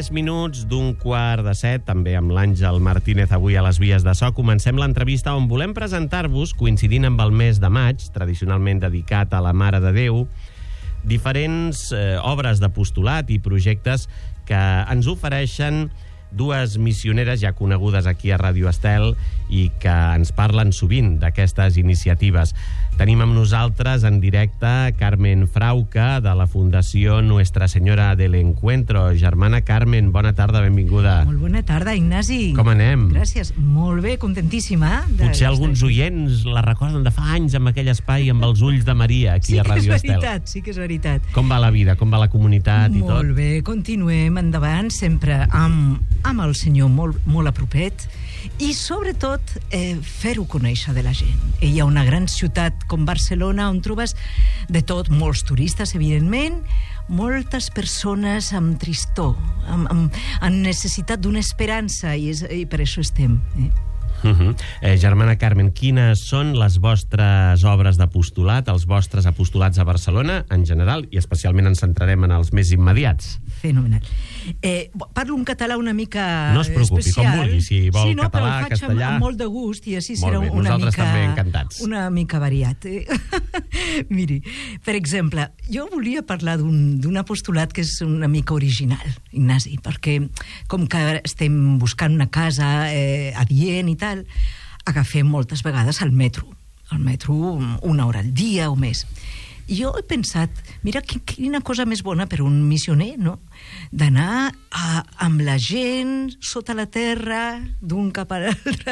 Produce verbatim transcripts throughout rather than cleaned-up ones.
tres minuts d'un quart de set, també amb l'Àngel Martínez avui a les vies de so. Comencem l'entrevista on volem presentar-vos, coincidint amb el mes de maig, tradicionalment dedicat a la Mare de Déu, diferents eh, obres d'apostolat i projectes que ens ofereixen dues missioneres ja conegudes aquí a Ràdio Estel i que ens parlen sovint d'aquestes iniciatives. Tenim amb nosaltres en directe Carmen Frauca, de la Fundació Nuestra Señora del Encuentro. Germana Carmen, bona tarda, benvinguda. Molt bona tarda, Ignasi. Com anem? Gràcies, molt bé, contentíssima. Potser alguns oients la recorden de fa anys amb aquell espai, amb els ulls de Maria, aquí sí a Ràdio Estel. Sí que és veritat, sí que és veritat. Com va la vida, com va la comunitat i tot? Molt bé, continuem endavant, sempre amb, amb el Senyor molt, molt a propet, i sobretot eh, fer-ho conèixer de la gent. Hi ha una gran ciutat com Barcelona on trobes de tot, molts turistes, evidentment, moltes persones amb tristor, amb, amb, amb necessitat d'una esperança, i, és, i per això estem. Eh? Uh -huh. eh, Germana Carmen, quines són les vostres obres d'apostolat, els vostres apostolats a Barcelona en general, i especialment ens centrarem en els més immediats? Fenomenal. Eh, parlo un català una mica no es preocupi, especial. Com vulgui, si vol sí, no, català, però el faig castellà... amb, amb molt de gust i així molt serà bé, una nosaltres mica... també encantats. Una mica variat. Eh? Miri, per exemple, jo volia parlar d'un d'un apostolat que és una mica original, Ignasi, perquè com que estem buscant una casa eh, adient i tal, agafem moltes vegades al metro. Al metro una hora al dia o més. I jo he pensat, mira, quina cosa més bona per un missioner, no? D'anar amb la gent sota la terra, d'un cap a l'altre.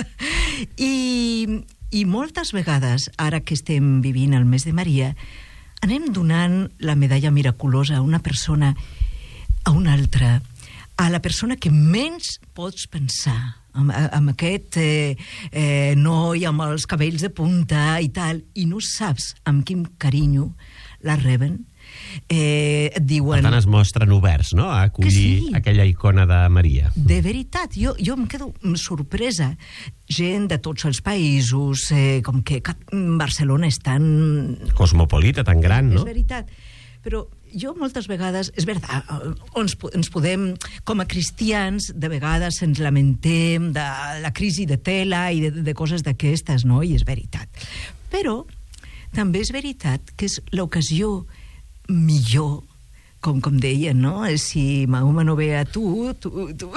I, I moltes vegades, ara que estem vivint el mes de Maria, anem donant la medalla miraculosa a una persona, a una altra, a la persona que menys pots pensar, amb, amb aquest eh, eh, noi amb els cabells de punta i tal, i no saps amb quin carinyo la reben. Eh, et diuen... Per tant, es mostren oberts, no?, a acollir sí. aquella icona de Maria. De veritat, jo, jo em quedo sorpresa. Gent de tots els països, eh, com que Barcelona és tan... cosmopolita, tan gran, no? És veritat. Però jo moltes vegades, és veritat, ens, ens podem, com a cristians, de vegades ens lamentem de la crisi de tela i de, de coses d'aquestes, no? I és veritat. Però també és veritat que és l'ocasió millor, com, com deien, no? Si Mahoma no ve a tu, tu, tu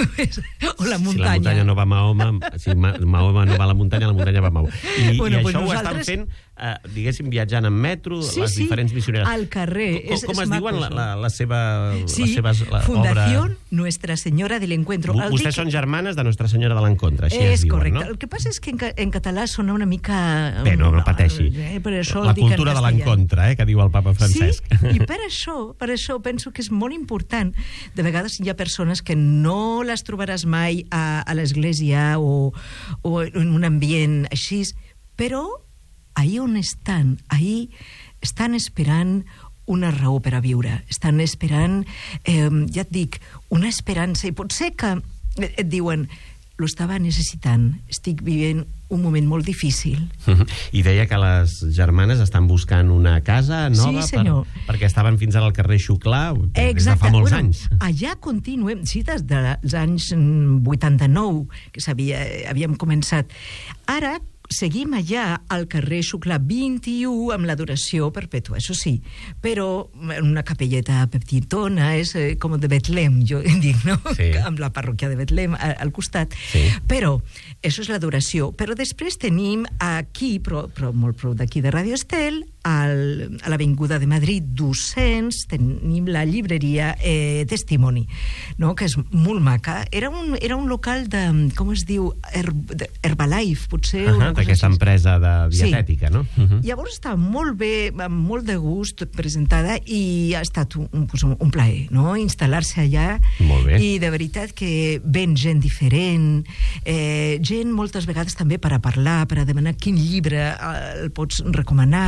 o la muntanya. Si la muntanya no va a Mahoma, si Mahoma no va a la muntanya, la muntanya va a Mahoma. I, bueno, i pues això nosaltres... ho estan fent, eh, diguéssim, viatjant en metro, sí, les sí, diferents missioneres. al carrer. Com, és, com és es maco, diuen la, això. la, la seva sí, les seves, la Fundació obra... Nuestra Señora del Encuentro. V Vostès són germanes de Nuestra Senyora de l'Encontre, així es, es diuen, correcte. no? El que passa és que en, en català sona una mica... Bé, no, no pateixi. Eh, per això la el dic en cultura de castellà. l'encontre, eh, que diu el papa Francesc. Sí, i per això, per això penso que és molt important. De vegades hi ha persones que no les trobaràs mai a, a l'església o, o en un ambient així, però ahir on estan, ahir estan esperant una raó per a viure, estan esperant, eh, ja et dic, una esperança, i pot ser que et diuen, lo estava necessitant, estic vivint un moment molt difícil. I deia que les germanes estan buscant una casa nova, sí, senyor. Per, perquè estaven fins ara al carrer Xuclà des de fa molts bueno, anys. Allà continuem, sí, des dels anys vuitanta-nou, que sabia, havíem començat. Ara seguim allà al carrer Xuclà vint-i-u amb l'adoració perpètua, això sí, però en una capelleta petitona, és eh, com de Betlem, jo dic, no? Sí. Amb la parròquia de Betlem al, al costat. Sí. Però això és l'adoració. Però després tenim aquí, però, però molt prou d'aquí de Ràdio Estel, al, a l'Avinguda de Madrid dos-cents, tenim la llibreria eh, Testimoni, no? Que és molt maca. Era un, era un local de, com es diu, Herb, de Herbalife, potser... Uh -huh, d'aquesta empresa de dietètica, sí. No? Uh -huh. Llavors està molt bé, amb molt de gust presentada, i ha estat un, un, un plaer, no?, instal·lar-se allà. Molt bé. I de veritat que ven gent diferent, eh, gent moltes vegades també per a parlar, per a demanar quin llibre el pots recomanar.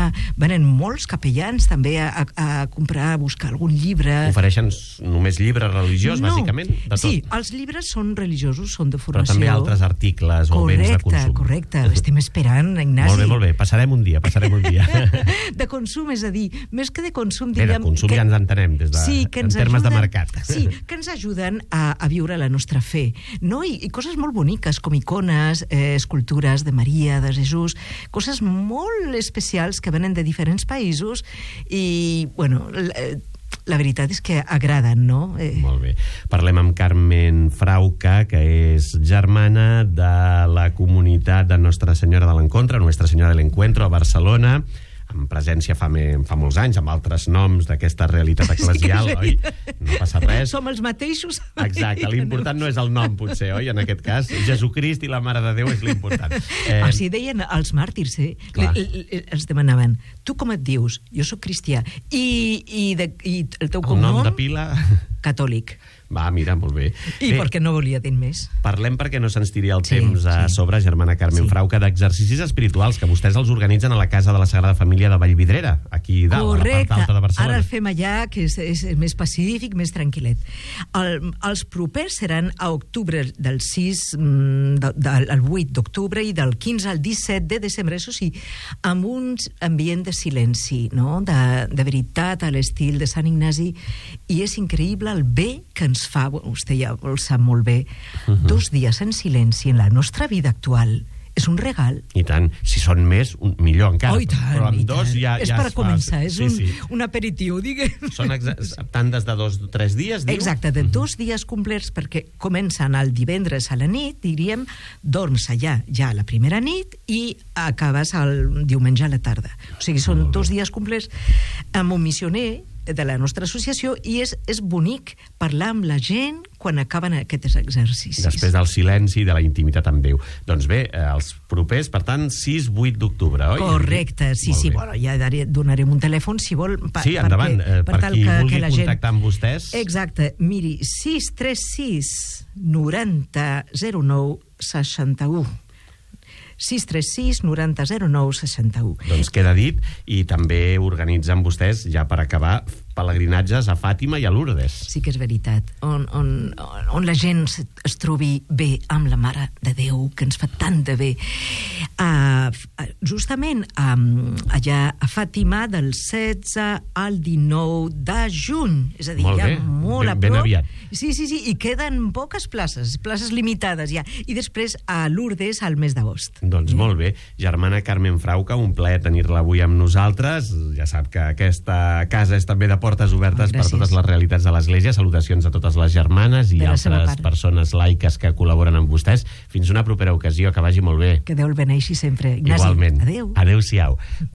venen molts capellans també a, a, a comprar, a buscar algun llibre. Ofereixen només llibre religiós, no. bàsicament? De tot. Sí, els llibres són religiosos, són de formació. Però també altres articles o correcte, béns de consum. Correcte, correcte. Estem esperant, Ignasi. Molt bé, molt bé. Passarem un dia, passarem un dia. De consum, és a dir, més que de consum, bé, diríem... de consum que, ja ens entenem, des de, sí, que en ens termes ajuden, de mercat. Sí, que ens ajuden a, a viure la nostra fe. No? I, I coses molt boniques, com icones, eh, escultures de Maria, de Jesús, coses molt especials que venen de diferents països i, bueno... Eh, la veritat és que agraden, no? Eh... Molt bé. Parlem amb Carmen Frauca, que és germana de la comunitat de Nostra Senyora de l'Encontre, Nuestra Senyora de l'Encuentro, a Barcelona, amb presència fa, me, fa molts anys, amb altres noms d'aquesta realitat eclesial, sí, oi? No passa res. Som els mateixos. Exacte, l'important no és el nom, potser, oi? En aquest cas, Jesucrist i la Mare de Déu és l'important. Eh... Així deien els màrtirs, eh? Le, le, els demanaven, tu com et dius? Jo sóc cristià. I, i, de, i el teu cognom? El nom de pila? Catòlic. Va, mira, molt bé. I bé, perquè no volia dir més. Parlem, perquè no se'ns tiri el sí, temps a sí. sobre, germana Carmen sí. Frauca, d'exercicis espirituals que vostès els organitzen a la Casa de la Sagrada Família de Vallvidrera, aquí dalt, correcte. A la part alta de Barcelona. Ara el fem allà, que és, és més pacífic, més tranquil·let. El, els propers seran a octubre del sis, de, de, el vuit d'octubre i del quinze al disset de desembre, això sí, amb un ambient de silenci, no? de, de veritat, a l'estil de Sant Ignasi, i és increïble el bé que ens fa, vostè ja ho sap molt bé, uh-huh. dos dies en silenci en la nostra vida actual és un regal. I tant, si són més, un, millor encara. Oh, i tant, però amb i dos tant. ja, és ja per es començar, fa... és sí, un, sí. un aperitiu, diguem. Són tandes de dos o tres dies, diu? Exacte, de uh-huh. dos dies complets, perquè comencen el divendres a la nit, diríem, dorms allà ja la primera nit i acabes el diumenge a la tarda. O sigui, són dos dies complets amb un missioner de la nostra associació i és, és bonic parlar amb la gent quan acaben aquests exercicis. Després del silenci i de la intimitat amb Déu. Doncs bé, els propers, per tant, sis vuit d'octubre, oi? Correcte, sí, sí. Bueno, ja donarem un telèfon, si vol. Pa, sí, endavant, perquè, eh, per, per qui que, vulgui que contactar gent... amb vostès. Exacte, miri, sis tres sis noranta zero nou seixanta-u. sis tres sis noranta zero nou seixanta-u. Doncs queda dit, i també organitzen vostès, ja per acabar, pelegrinatges a Fàtima i a Lourdes. Sí que és veritat, on, on, on la gent es trobi bé amb la Mare de Déu, que ens fa tant de bé. Uh, justament um, allà a Fàtima, del setze al dinou de juny, és a dir, molt ja bé, molt ben, a prop. Ben aviat. Sí, sí, sí, i queden poques places, places limitades ja, i després a Lourdes al mes d'agost. Doncs molt bé. Germana Carmen Frauca, un plaer tenir-la avui amb nosaltres. Ja sap que aquesta casa és també de portes obertes oh, per totes les realitats de l'Església. Salutacions a totes les germanes i altres persones laiques que col·laboren amb vostès. Fins una propera ocasió, que vagi molt bé. Que Déu el beneixi sempre. Ignasi, igualment. Adéu. Adéu-siau.